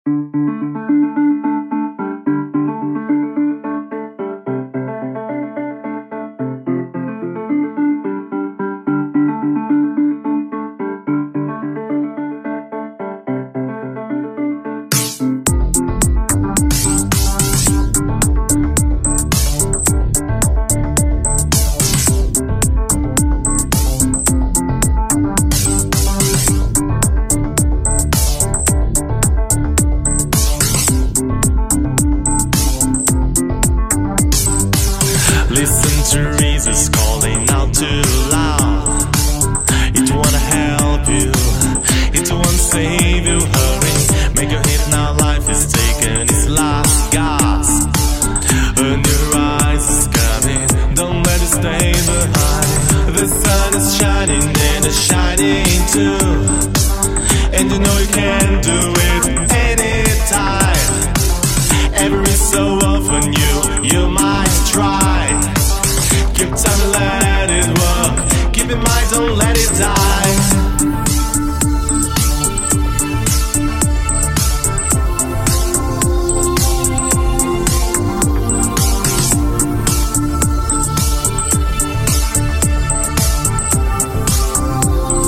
Listen to Jesus calling out too loud. It wanna help you, it won't save you. Hurry, make your hit now. Life is taking its last gasp. A new rise is coming, don't let it stay behind. The sun is shining and it's shining too, and you know you can do it anytime. Every so often you might try. Give time to let it work. Keep in mind, don't let it die.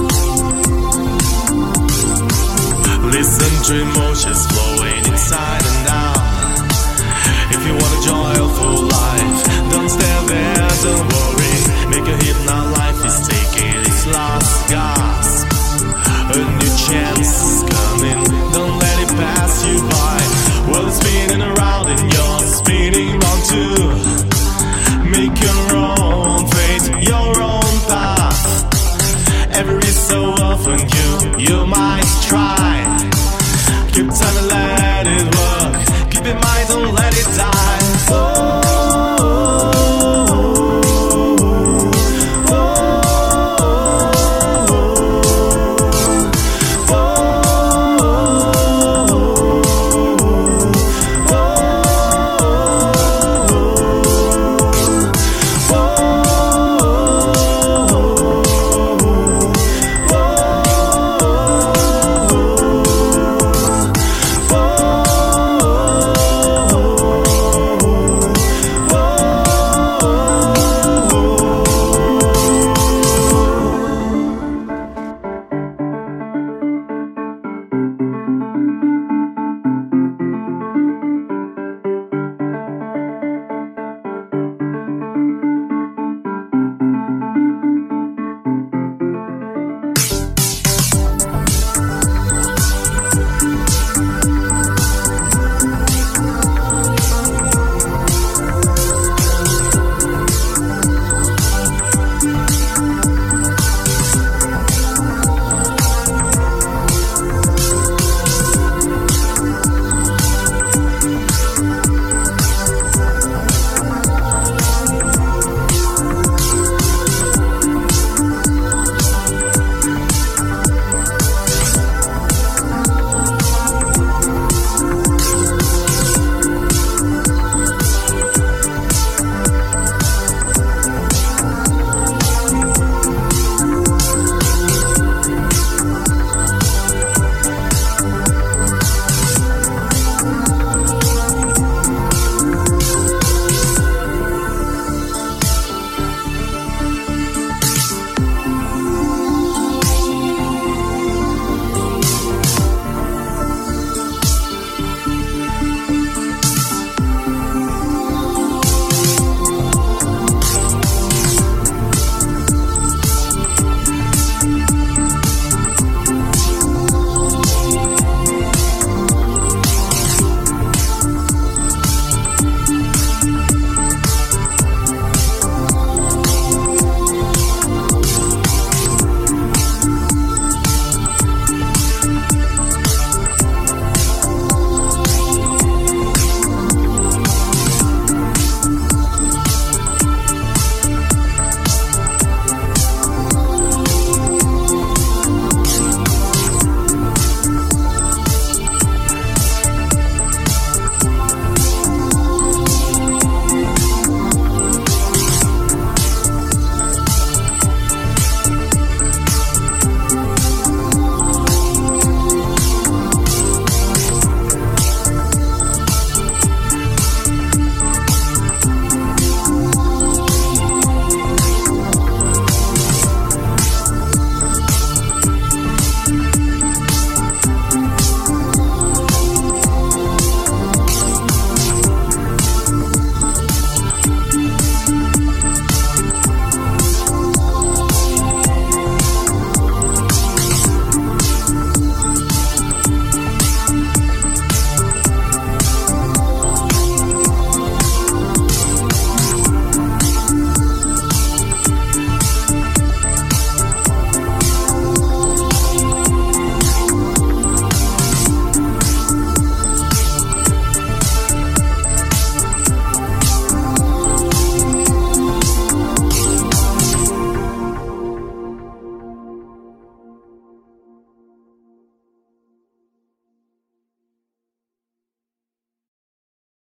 Listen to emotions flowing inside